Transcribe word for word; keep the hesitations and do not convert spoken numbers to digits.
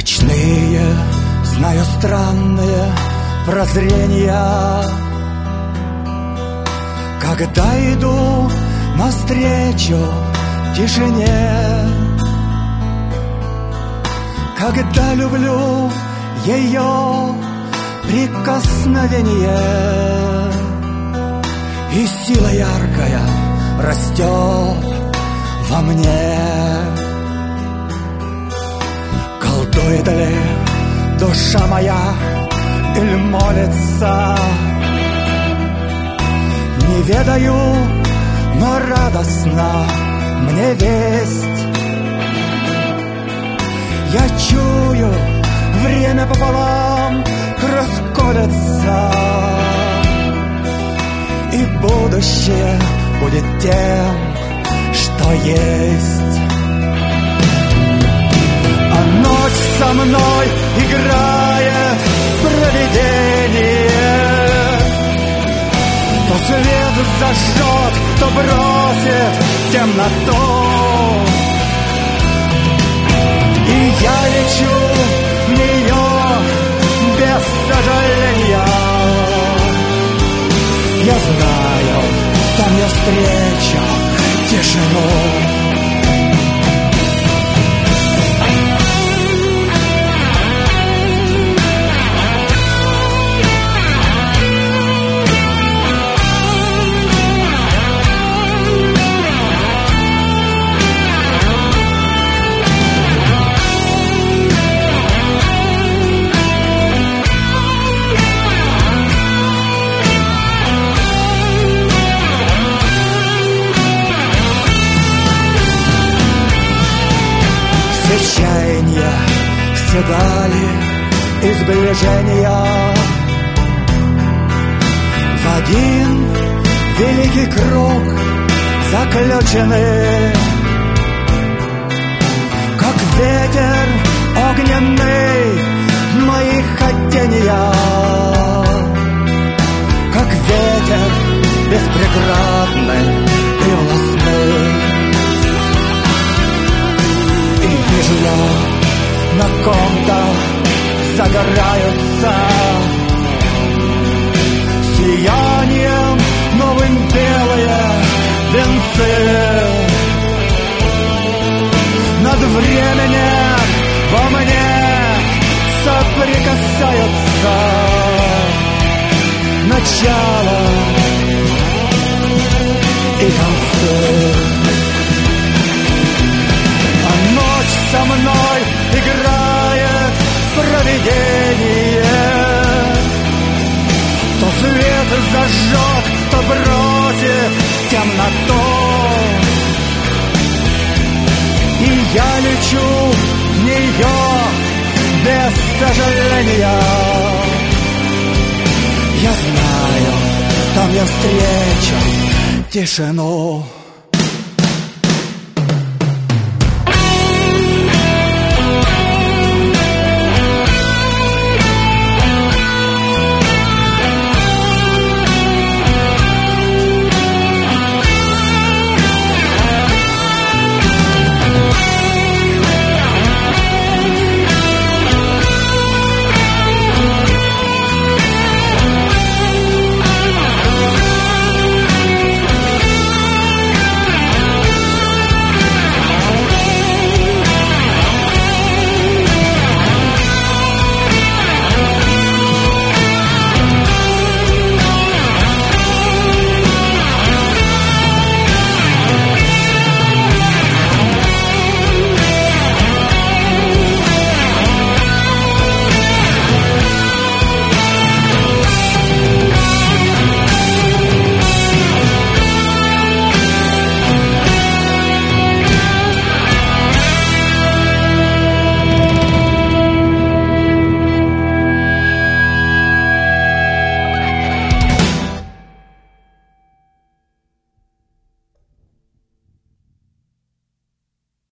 Ночные, знаю, странные прозрения, когда иду навстречу тишине, когда люблю ее прикосновение, и сила яркая растет во мне. Колдует ли душа моя или молится, не ведаю, но радостна мне весть. Я чую, время пополам расколется, и будущее будет тем, что есть. А ночь со мной играет провидение, то свет зажжет, то бросит темноту, и я лечу в нее без сожаления. Я знаю, там я встречу тишину. Все чаяния, все дали и сближения в один великий круг заключены, как ветер огненный мои хотения, как ветер беспреградный и властный. Вижу я, на ком-то загораются сиянием новым белые венцы. Над временем во мне соприкасаются начало и концы. Со мной играет провидение, то свет зажжет, то бросит темноту, и я лечу в нее без сожаления. Я знаю, там я встречу тишину.